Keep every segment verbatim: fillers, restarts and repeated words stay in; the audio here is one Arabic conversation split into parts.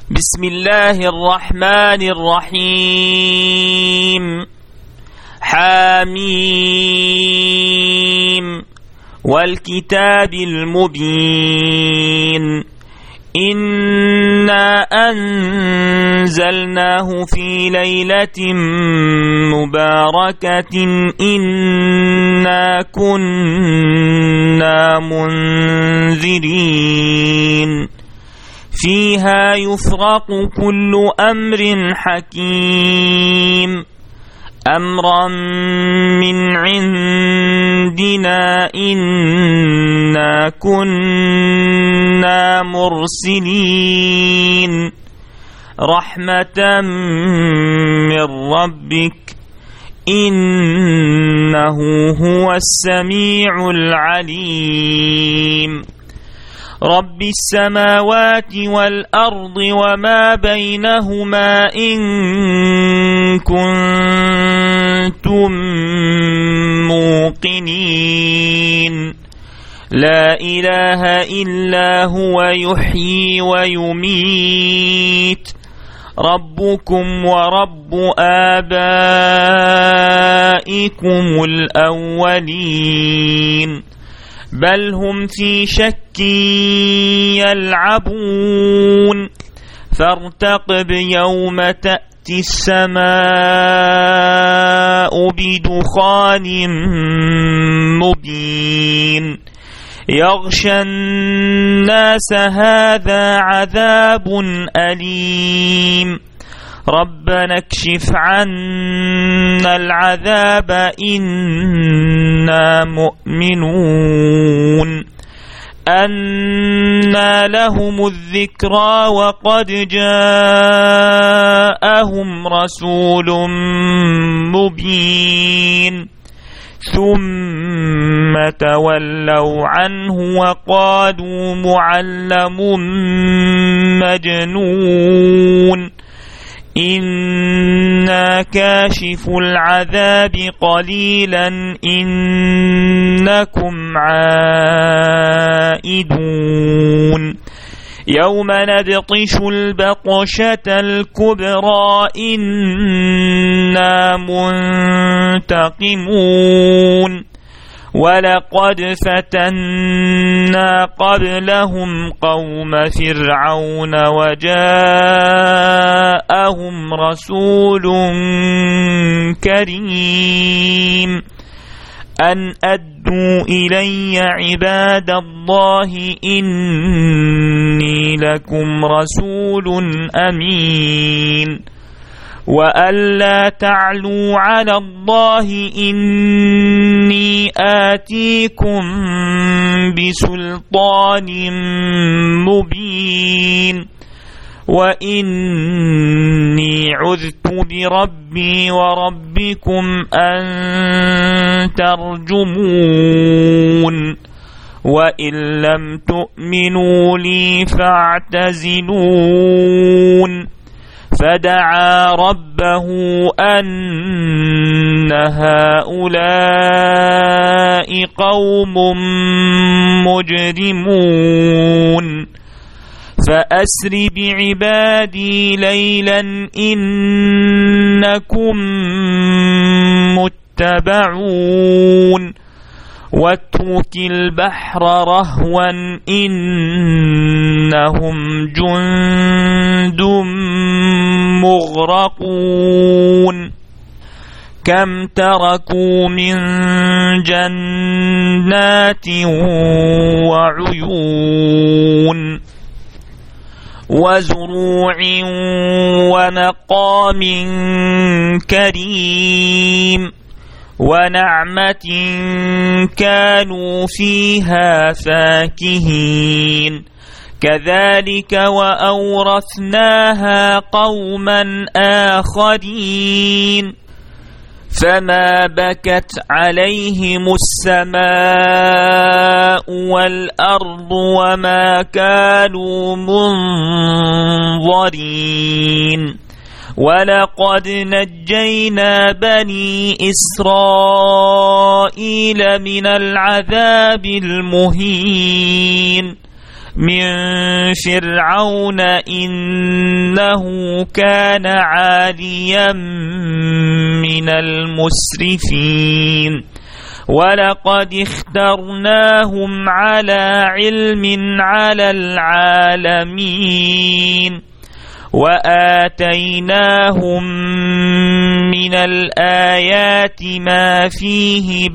بسم الله الرحمن الرحيم. حاميم والكتاب المبين. إنا أنزلناه في ليلة مباركة إنا كنا منذرين فيها يفرق كل أمر حكيم أمرا من عندنا إنا كنا مرسلين رحمة من ربك إنه هو السميع العليم. رب السماوات والأرض وما بينهما إن كنتم موقنين لا إله إلا هو يحيي ويميت ربكم ورب آبائكم الأولين بل هم في شك يلعبون فارتقب يوم تأتي السماء بدخان مبين يغشى الناس هذا عذاب أليم ربنا اكشف عنا العذاب إنا مؤمنون. أنى لهم الذكرى وقد جاءهم رسول مبين ثم تولوا عنه وقالوا معلم مجنون إنا كاشف العذاب قليلا إنكم عائدون يوم نبطش البطشة الكبرى إنا منتقمون ولقد فتنا قبلهم قوم فرعون وجاءهم رسول كريم أن أدوا إلي عباد الله إني لكم رسول أمين وألا تعلوا على الله إني آتيكم بسلطان مبين وإني عذت بربي وربكم أن ترجمون وإن لم تؤمنوا لي فاعتزلون. فدعا ربه أن هؤلاء قوم مجرمون فأسر بعبادي ليلا إنكم متبعون واترك البحر رهوا إنهم جند مغرقون كم تركوا من جنات وعيون وزروع ونقام كريم ونعمة كانوا فيها فاكهين كذلك وأورثناها قوما آخرين فما بكت عليهم السماء والأرض وما كانوا منظرين ولقد نجينا بني إسرائيل من العذاب المهين من فرعون إنه كان عاليا من المسرفين ولقد اخترناهم على علم على العالمين وآتيناهم من الآيات ما فيه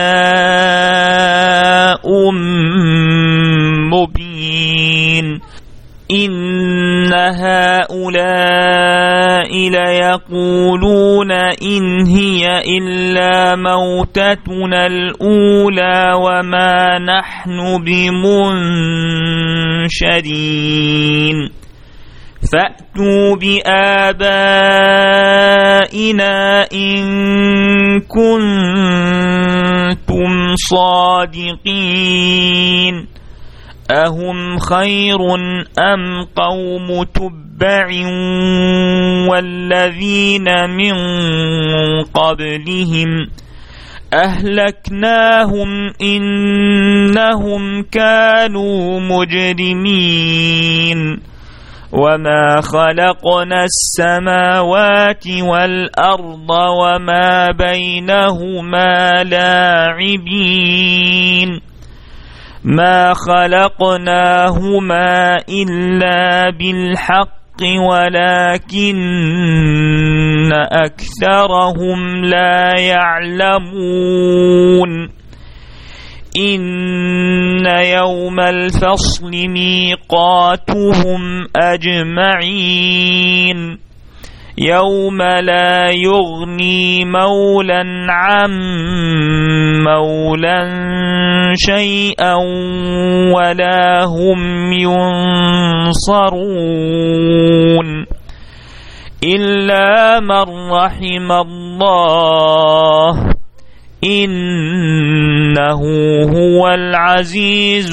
بلاء مبين إن هؤلاء ليقولون إن هي إلا موتتنا الأولى وما نحن بمنشرين فأتوا بآبائنا إن كنتم صادقين أهم خير أم قوم تبع والذين من قبلهم أهلكناهم إنهم كانوا مجرمين وما خلقنا السماوات والأرض وما بينهما لاعبين ما خلقناهما إلا بالحق ولكن أكثرهم لا يعلمون إن يوم الفصل ميقاتهم أجمعين يوم لا يغني مولا عن مولا شيئا ولا هم ينصرون إلا من رحم الله إنه هو العزيز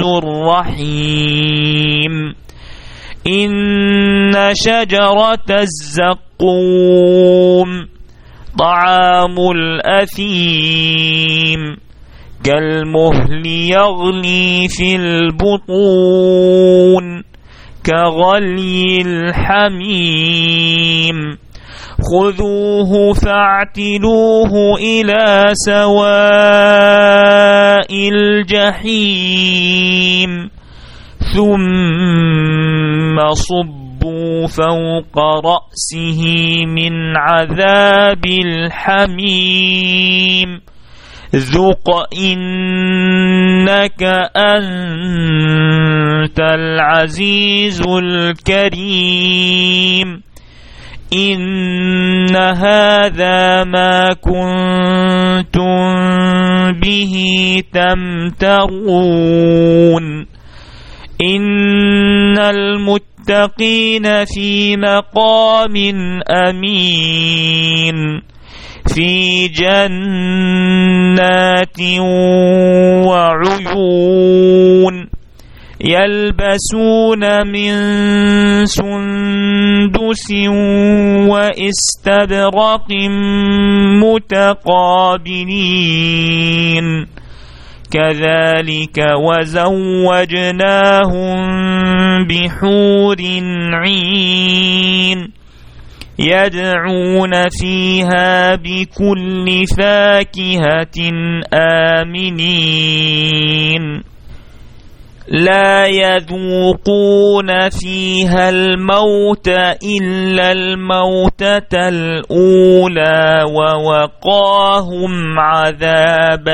الرحيم إن شجرة الزقوم طعام الأثيم كالمهل يغلي في البطون كغلي الحميم خذوه فاعتلوه إلى سواء الجحيم ثم صبوا فوق رأسه من عذاب الحميم ذق إنك أنت العزيز الكريم إن هذا ما كنتم به تمترون إن المتقين في مقام أمين في جنات وعيون يلبسون من سندس واستبرق متقابلين كذلك وزوجناهم بحور عين يدعون فيها بكل فاكهة آمنين لا يذوقون فيها الموت إلا الموتة الأولى ووقاهم عذاب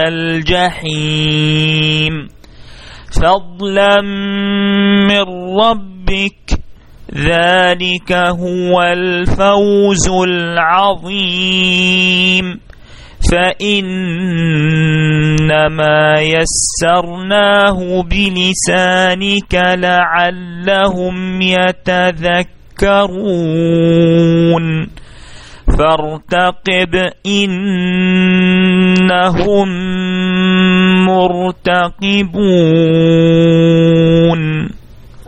الجحيم فضلا من ربك ذلك هو الفوز العظيم فإنما يسرناه بلسانك لعلهم يتذكرون فارتقب إنهم مرتقبون.